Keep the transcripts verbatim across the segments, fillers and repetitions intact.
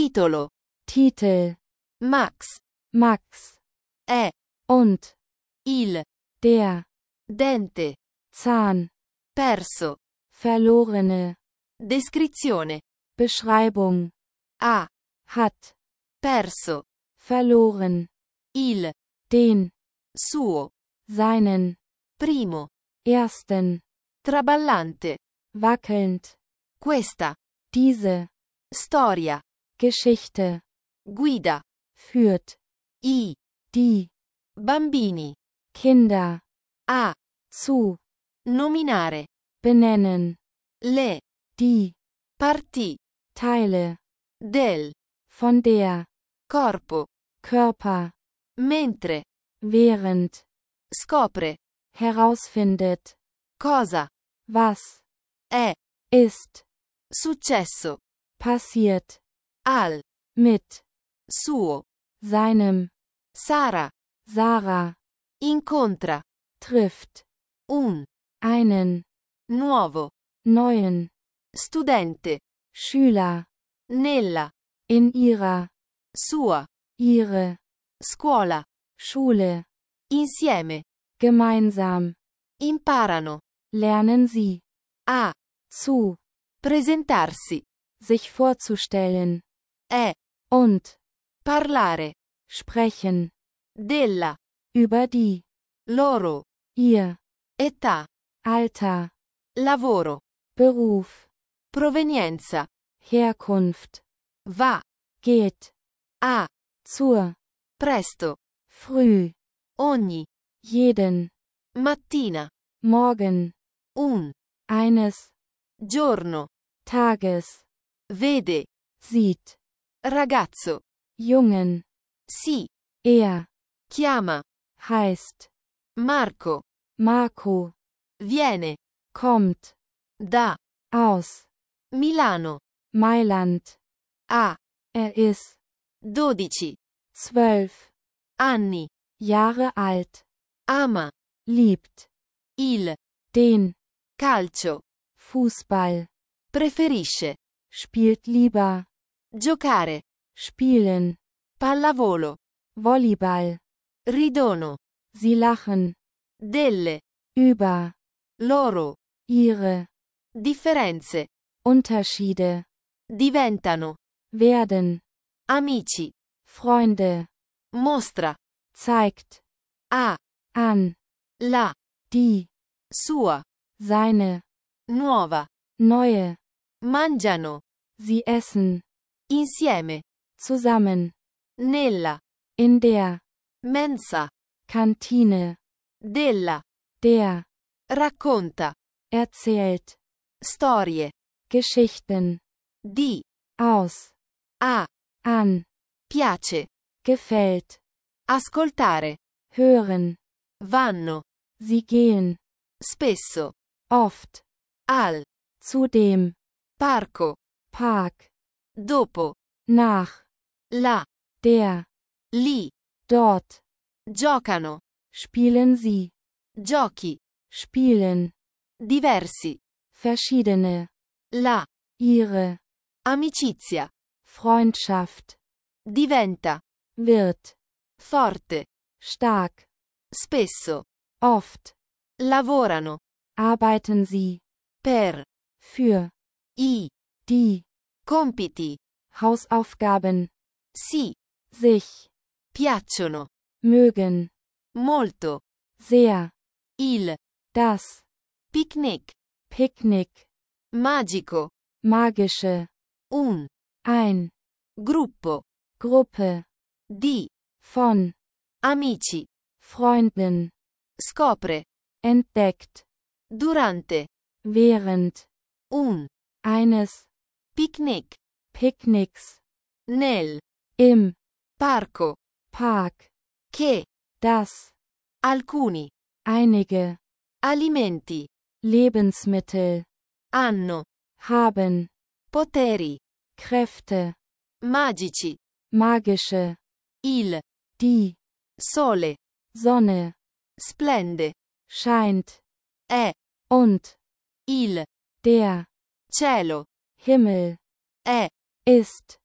Titolo. Titel, Max. Max, È. und, Il. der, Dente. Zahn, Perso. verlorene, Descrizione. Beschreibung, Ha. hat, Perso. verloren, Il. den, Suo. seinen, Primo. ersten, Traballante. wackelnd, Questa. diese, Storia. Geschichte, Guida. führt, I. die, Bambini. Kinder, A. zu, Nominare. benennen, Le. die, Partì. Teile, Del. von der, Corpo. Körper, Mentre. während, Scopre. herausfindet, Cosa. was, È. ist, Successo. passiert, Al. mit, Suo. seinem, Sara. Sarah, Incontra. trifft, Un. einen, Nuovo. neuen, Studente. Schüler, Nella. in ihrer, Sua. ihre, Scuola. Schule, Insieme. gemeinsam, Imparano. lernen sie, A. zu, Presentarsi. sich vorzustellen, È. und, Parlare. sprechen, Della. über die, Loro. ihr, Età. Alter, Lavoro. Beruf, Provenienza. Herkunft, Va. geht, A. zur, Presto. früh, Ogni. jeden, Mattina. morgen, Un. eines, Giorno. Tages, Vede. sieht, Ragazzo. Jungen, Si. er, Chiama. heißt, Marco. Marco, Viene. kommt, Da. aus, Milano. Mailand, A. er ist, Dodici. zwölf, Anni. Jahre alt, Ama. liebt, Il. den, Calcio. Fußball, Preferisce. spielt lieber, Giocare. spielen, Pallavolo. Volleyball, Ridono. sie lachen, Delle. über, Loro. ihre, Differenze. Unterschiede, Diventano. werden, Amici. Freunde, Mostra. zeigt, A. an, La. die, Sua. seine, Nuova. neue, Mangiano. sie essen, Insieme. zusammen, Nella. in der, Mensa. Kantine, Della. der, Racconta. erzählt, Storie. Geschichten, Di. aus, A. an, Piace. gefällt, Ascoltare. hören, Vanno. sie gehen, Spesso. oft, Al. zudem, Parco. Park, Dopo. nach, La. der, Lì. dort, Giocano. spielen sie, Giochi. spielen, Diversi. verschiedene, La. ihre, Amicizia. Freundschaft, Diventa. wird, Forte. stark, Spesso. oft, Lavorano. arbeiten sie, Per. für, I. die, Compiti. Hausaufgaben, Si. sich, Piacciono. mögen, Molto. sehr, Il. das, Picnic. Picknick, Magico. magische, Un. ein, Gruppo. Gruppe, Di. von, Amici. Freunden, Scopre. entdeckt, Durante. während, Un. eines, Picnic. Picknicks, Nel. im, Parco. Park, Che. das, Alcuni. einige, Alimenti. Lebensmittel, Hanno. haben, Poteri. Kräfte, Magici. magische, Il. die, Sole. Sonne, Splende. scheint, È. und, Il. der, Cielo. Himmel, È. ist,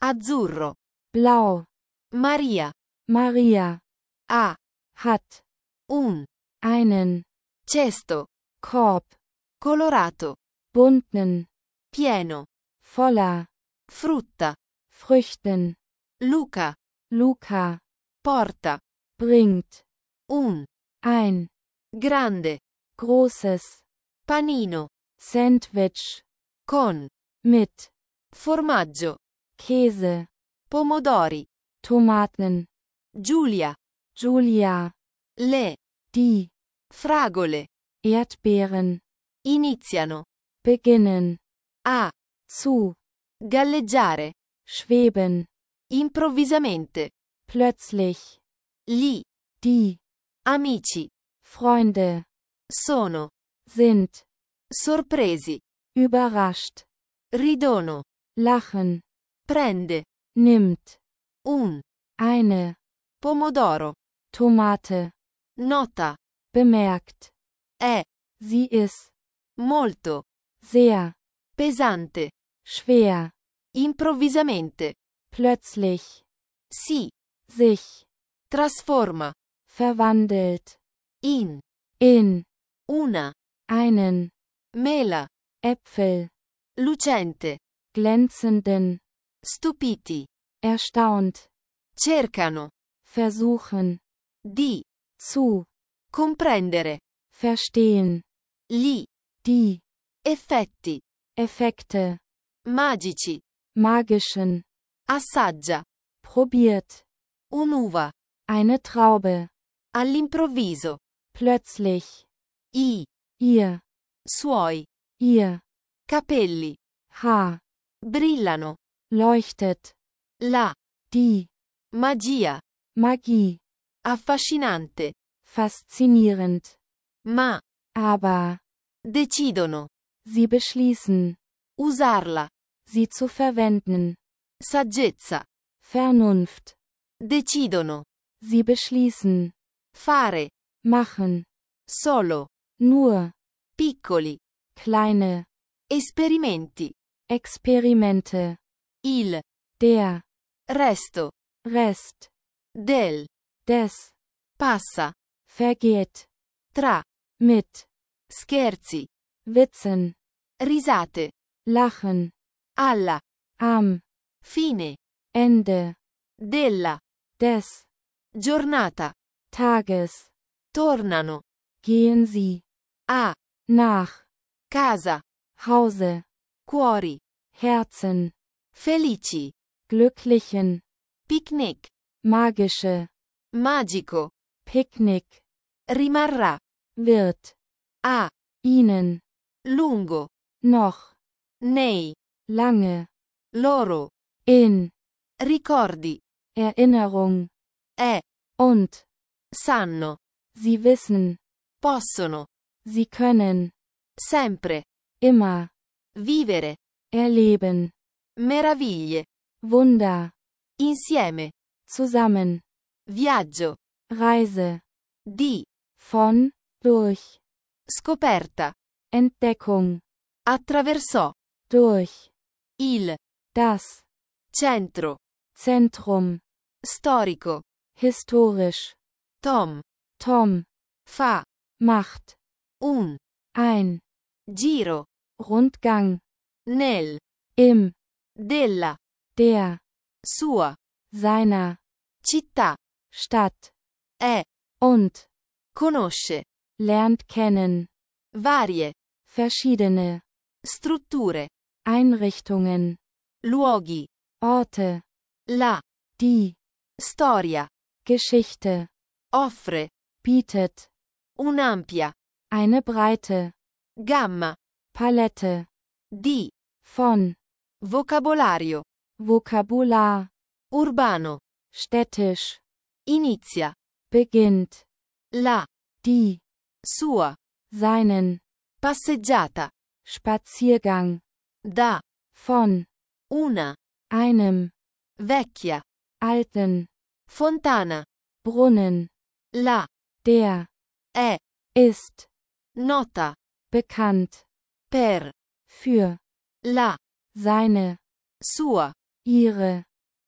Azzurro. blau, Maria. Maria, Ha. hat, Un. einen, Cesto. Korb, Colorato. bunten, Pieno. voller, Frutta. Früchten, Luca. Luca, Porta. bringt, Un. ein, Grande. großes, Panino. Sandwich, Con. mit, Formaggio. Käse, Pomodori. Tomaten, Giulia. Julia, Le. die, Fragole. Erdbeeren, Iniziano. beginnen, A. zu, Galleggiare. schweben, Improvvisamente. plötzlich, Gli. die, Amici. Freunde, Sono. sind, Sorpresi. überrascht, Ridono. lachen, Prende. nimmt, Un. eine, Pomodoro. Tomate, Nota. bemerkt, È. sie ist, Molto. sehr, Pesante. schwer, Improvvisamente. plötzlich, Si. sich, Trasforma. verwandelt, In. in, Una. einen, Mela. Äpfel, Lucente. glänzenden, Stupiti. erstaunt, Cercano. versuchen, Di. zu, Comprendere. verstehen, Gli. die, Effetti. Effekte, Magici. magischen, Assaggia. probiert, Un'uva. eine Traube, All'improvviso. plötzlich, I. ihr, Suoi. ihr, Capelli. Haar, Brillano. leuchtet, La. die, Magia. Magie, Affascinante. faszinierend, Ma. aber, Decidono. sie beschließen, Usarla. sie zu verwenden, Saggezza. Vernunft, Decidono. sie beschließen, Fare. machen, Solo. nur, Piccoli. kleine, Esperimenti. Experimente, Il. der, Resto. Rest, Del. des, Passa. vergeht, Tra. mit, Scherzi. Witzen, Risate. lachen, Alla. am, Fine. Ende, Della. des, Giornata. Tages, Tornano. gehen sie, A. nach, Casa. Hause, Cuori. Herzen, Felici. glücklichen, Picnic. magische, Magico. Picknick, Rimarrà. wird, A. ihnen, Lungo. noch, Nei. lange, Loro. in, Ricordi. Erinnerung, È. und, Sanno. sie wissen, Possono. sie können, Sempre. immer, Vivere. erleben, Meraviglie. Wunder, Insieme. zusammen, Viaggio. Reise, Di. von, durch, Scoperta. Entdeckung, Attraversò. durch, Il. das, Centro. Zentrum, Storico. historisch, Tom. Tom, Fa. macht, Un. ein, Giro. Rundgang, Nel. im, Della. der, Sua. seiner, Città. Stadt, È. und, Conosce. lernt kennen, Varie. verschiedene, Strutture. Einrichtungen, Luoghi. Orte, La. die, Storia. Geschichte, Offre. bietet, Un'ampia. eine breite, Gamma. Palette, Di. von, Vocabolario. Vokabular, Urbano. städtisch, Inizia. beginnt, La. die, Sua. seinen, Passeggiata. Spaziergang, Da. von, Una. einem, Vecchia. alten, Fontana. Brunnen, La. der, È. ist, Nota. bekannt, Per. für, La. seine, Sua. ihre,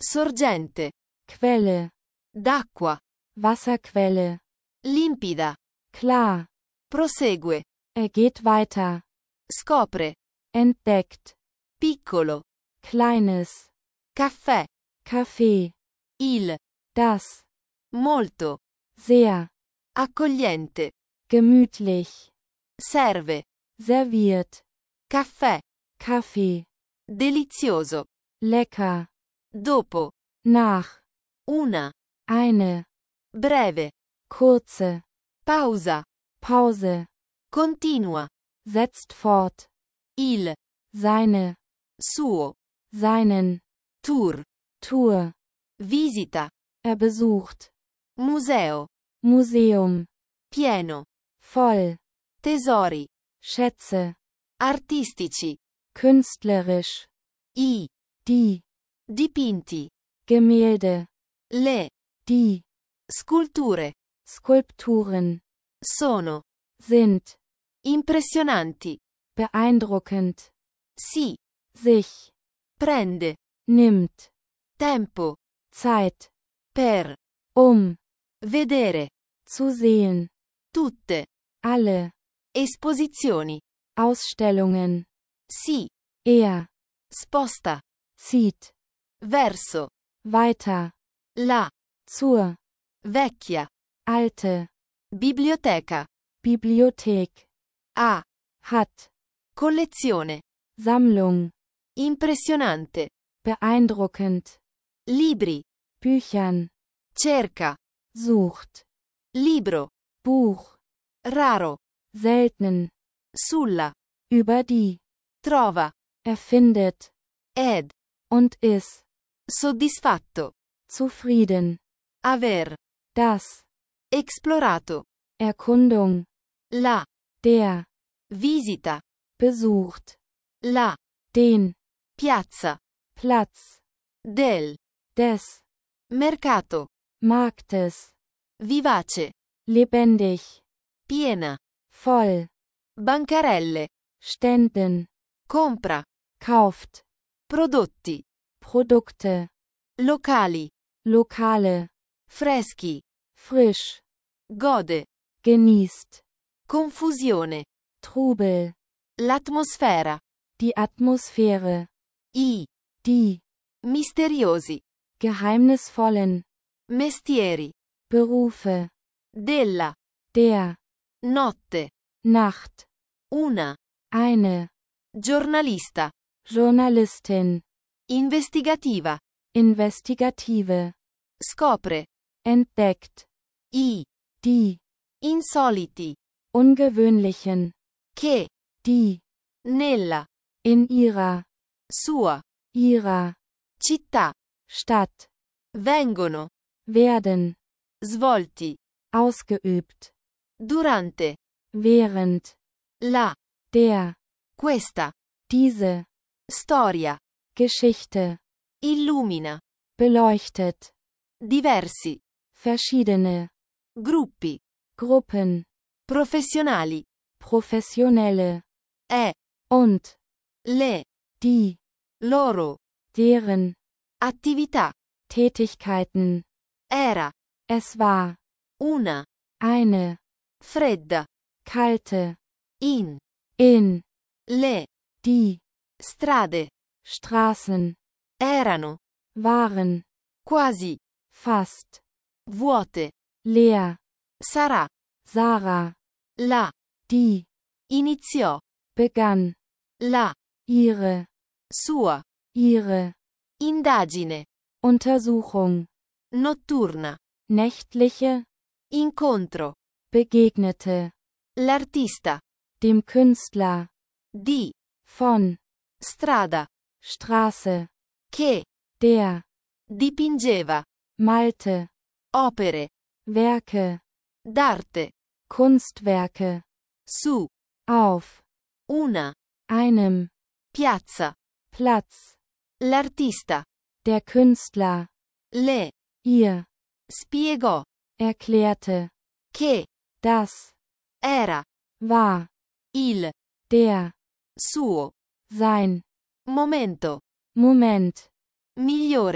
Sorgente. Quelle, D'acqua. Wasserquelle, Limpida. klar, Prosegue. er geht weiter, Scopre. entdeckt, Piccolo. kleines, Caffè. Kaffee, Il. das, Molto. sehr, Accogliente. gemütlich, Serve. serviert, Caffè. Kaffee, Delizioso. lecker, Dopo. nach, Una. eine, Breve. kurze, Pausa. Pause, Continua. setzt fort, Il. seine, Suo. seinen, Tour. Tour, Visita. er besucht, Museo. Museum, Pieno. voll, Tesori. Schätze, Artistici. künstlerisch, I. die, Dipinti. Gemälde, Le. die, Sculture. Skulpturen, Sono. sind, Impressionanti. beeindruckend, Si. sich, Prende. nimmt, Tempo. Zeit, Per. um, Vedere. zu sehen, Tutte. alle, Esposizioni. Ausstellungen, Si. er, Sposta. zieht, Verso. weiter, La. zur, Vecchia. alte, Biblioteca. Bibliothek, A. hat, Collezione. Sammlung, Impressionante. beeindruckend, Libri. Büchern, Cerca. sucht, Libro. Buch, Raro. selten, Sulla. über die, Trova. erfindet, Ed. und ist, Soddisfatto. zufrieden, Aver. das, Esplorato. Erkundung, La. der, Visita. besucht, La. den, Piazza. Platz, Del. des, Mercato. Marktes, Vivace. lebendig, Piena. voll, Bancarelle. Ständen, Compra. kauft, Prodotti. Produkte, Locali. Lokale, Freschi. frisch, Gode. genießt, Confusione. Trubel, L'atmosfera. die Atmosphäre, I. die, Misteriosi. geheimnisvollen, Mestieri. Berufe, Della. der, Notte. Nacht, Una. eine, Giornalista. Journalistin, Investigativa. investigative, Scopre. entdeckt, I. die, Insoliti. ungewöhnlichen, Che. die, Nella. in ihrer, Sua. ihrer, Città. Stadt, Vengono. werden, Svolti. ausgeübt, Durante. während, La. der, Questa. diese, Storia. Geschichte, Illumina. beleuchtet, Diversi. verschiedene, Gruppi. Gruppen, Professionali. professionelle, È. und, Le. die, Loro. deren, Attività. Tätigkeiten, Era. es war, Una. eine, Fredda. kalte, In. in, Le. die, Strade. Straßen, Erano. waren, Quasi. fast, Vuote. leer, Sarà. Sarah, La. die, Iniziò. begann, La. ihre, Sua. ihre, Indagine. Untersuchung, Notturna. nächtliche, Incontro. begegnete, L'artista. dem Künstler, Di. von, Strada. Straße, Che. der, Dipingeva. malte, Opere. Werke, D'arte. Kunstwerke, Su. auf, Una. einem, Piazza. Platz, L'artista. der Künstler, Le. ihr, Spiegò. erklärte, Che. das, Era. war, Il. der, Suo. sein, Momento. Moment, Migliore.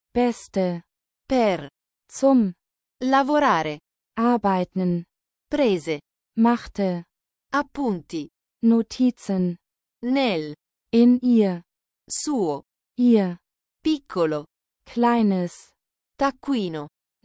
beste, per, zum, lavorare, arbeiten, prese, machte, appunti, Notizen, nel, in ihr, suo, ihr, piccolo, kleines, taccuino,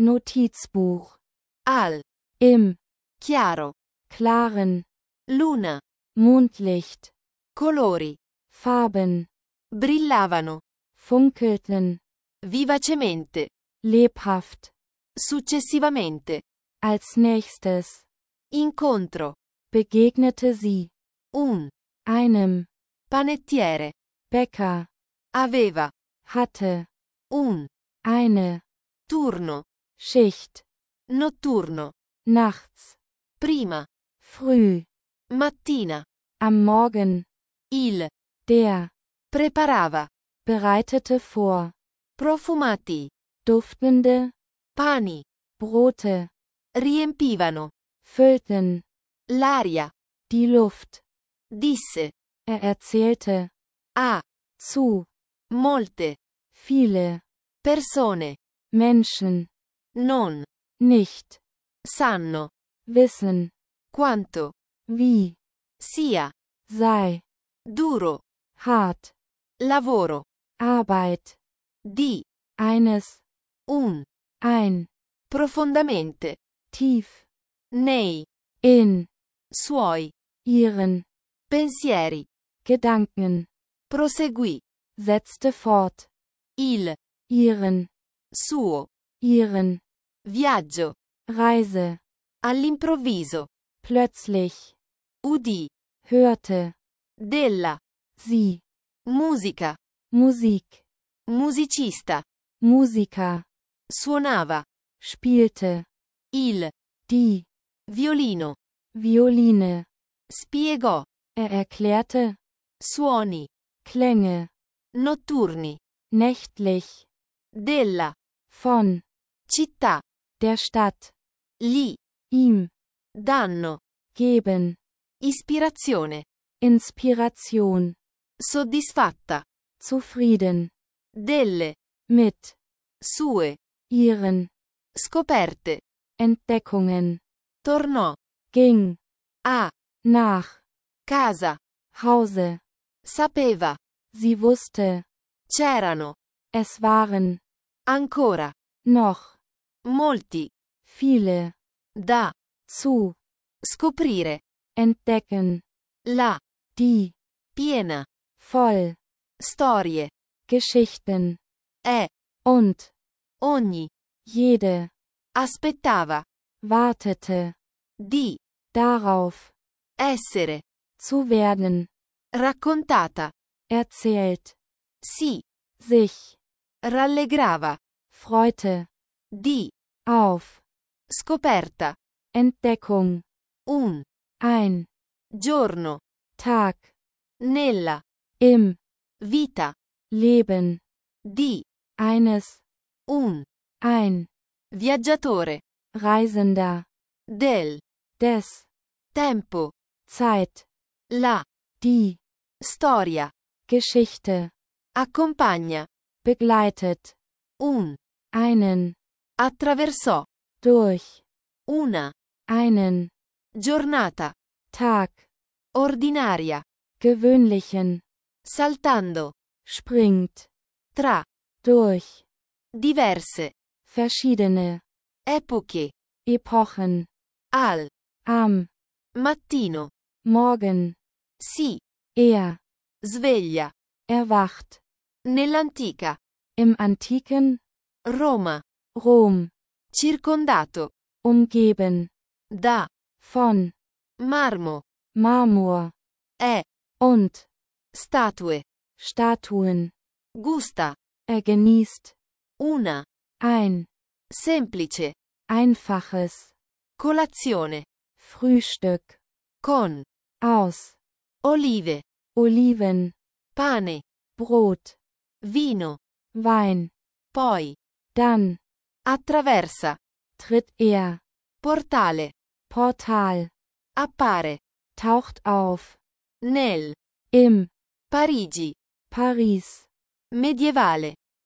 Notizbuch, al, im, chiaro, klaren, luna, Mondlicht, colori, Farben, brillavano, funkelten, vivacemente, lebhaft, successivamente, als nächstes, incontro, begegnete sie, un, einem, panettiere, Bäcker, aveva, hatte, un, eine, turno, Schicht, notturno, nachts, prima, früh, mattina, am Morgen, il, der, preparava, bereitete vor, profumati, duftende, pani, Brote, riempivano, füllten, l'aria, die Luft, disse, er erzählte, a, zu, molte, viele, persone, Menschen, non, nicht, sanno, wissen, quanto, wie, sia, sei, duro, hart, lavoro, Arbeit, di, eines, un, ein, profondamente, tief, nei, in, suoi, ihren, pensieri, Gedanken, proseguì, setzte fort, il, ihren, suo, ihren, viaggio, Reise, all'improvviso, plötzlich, udì, hörte, della, sie, musica, Musik, musicista, Musiker, suonava, spielte, il, die, violino, Violine, spiegò, er erklärte, suoni, Klänge, notturni, nächtlich, della, von, città, der Stadt, gli, ihm, danno, geben, ispirazione, Inspiration, soddisfatta, zufrieden, delle, mit, sue, ihren, scoperte, Entdeckungen, tornò, ging, a, nach, casa, Hause, sapeva, sie wusste, c'erano, es waren, ancora, noch, molti, viele, da, zu, scoprire, entdecken, la, die, piena, voll, storie, Geschichten, è, und, ogni, jede, aspettava, wartete, di, darauf, essere, zu werden, raccontata, erzählt, si, sich, rallegrava, freute, di, auf, scoperta, Entdeckung, un, ein, giorno, Tag, nella, im, vita, Leben, di, eines, un, ein, viaggiatore, Reisender, del, des, tempo, Zeit, la, die, storia, Geschichte, accompagna, begleitet, un, einen, attraversò, durch, una, einen, giornata, Tag, ordinaria, gewöhnlichen, saltando, springt, tra, durch, diverse, verschiedene, epoche, Epochen, al, am, mattino, Morgen, si, er, sveglia, erwacht, nell'antica, im antiken, Roma, Rom, circondato, umgeben, da, von, marmo, Marmor, è, und, statue, Statuen, gusta, er genießt, una, ein, semplice, einfaches, colazione, Frühstück, con, aus, olive, Oliven, pane, Brot, vino, Wein, poi, dann, attraversa, tritt er, portale, Portal, appare, taucht auf, nel, im, Parigi, Paris, medievale,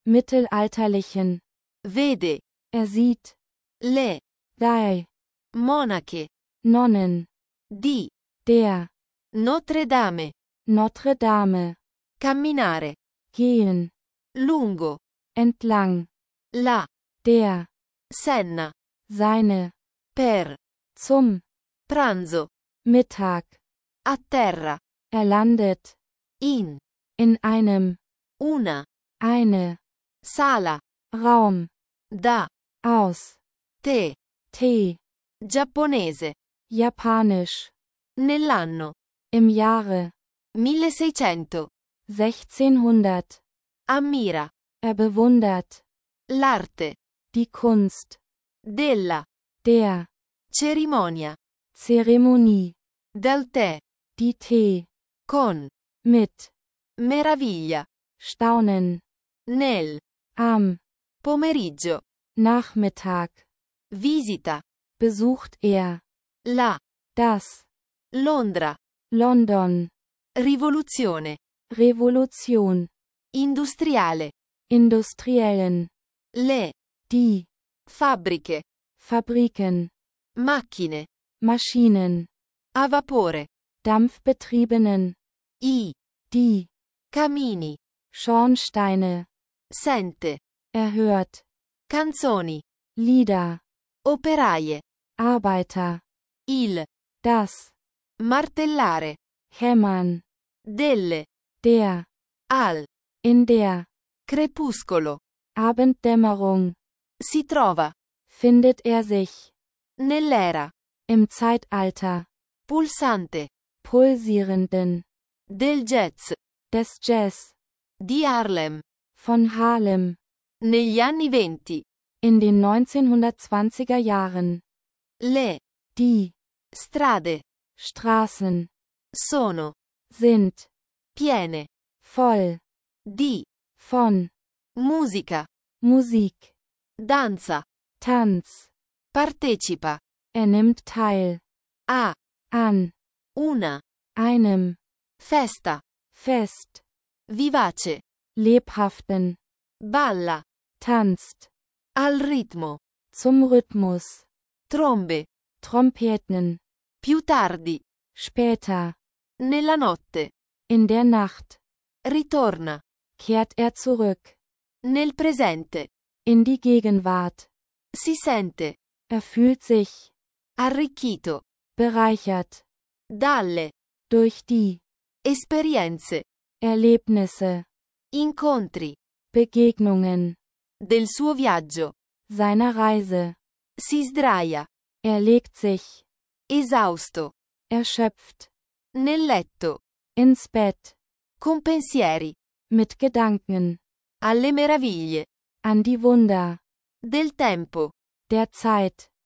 mittelalterlichen. Vede. Er sieht Le. die Monache. Nonnen. Di. Der Notre Dame. Notre Dame. Camminare. Gehen. Lungo. Entlang. La. Der Senna. seine. Per. Zum Pranzo. Mittag. A terra. Er landet In. in einem Una. eine Sala. Raum. Da. Aus Te. Tee. Giapponese. Japanisch. Nell'anno. Im Jahre milleseicento. sechzehnhundert. Ammira. Er bewundert L'arte. die Kunst Della. der Cerimonia. Zeremonie. Del tè. Die Tee. Con. Mit Meraviglia. Staunen. Nel. Am Pomeriggio. Nachmittag Visita. besucht er La. das Londra. London. Rivoluzione. Revolution. Industriale. Industriellen. Le. Die Fabbriche. Fabriken. Macchine. Maschinen. A vapore. Dampfbetriebenen. I. Die Camini. Schornsteine. Sente. Er hört Canzoni. Lieder. Operaie. Arbeiter. Il. Das Martellare. Hämmern. Delle. Der Al. in der Crepuscolo. Abenddämmerung Si trova. findet er sich Nell'era. im Zeitalter Pulsante. pulsierenden Del jazz. des Jazz Di Harlem. von Harlem Negli anni venti. in den neunzehnhundertzwanziger Jahren. Le. Die Strade. Straßen Sono. sind Piene. voll Di. von Musica. Musik. Danza. Tanz. Partecipa. Er nimmt teil A. an Una. einem Festa. Fest. Vivace. Lebhaften. Balla. Tanzt. Al ritmo. Zum Rhythmus. Trombe. Trompeten. Più tardi. Später. Nella notte. In der Nacht. Ritorna. Kehrt er zurück. Nel presente. In die Gegenwart. Si sente. Er fühlt sich Arricchito. bereichert. Dalle. Durch die Esperienze. Erlebnisse. Incontri. Begegnungen. Del suo viaggio. Seiner Reise. Si sdraia. Er legt sich Esausto. erschöpft Nel letto. ins Bett. Con pensieri. Mit Gedanken Alle meraviglie. an die Wunder Del tempo. der Zeit.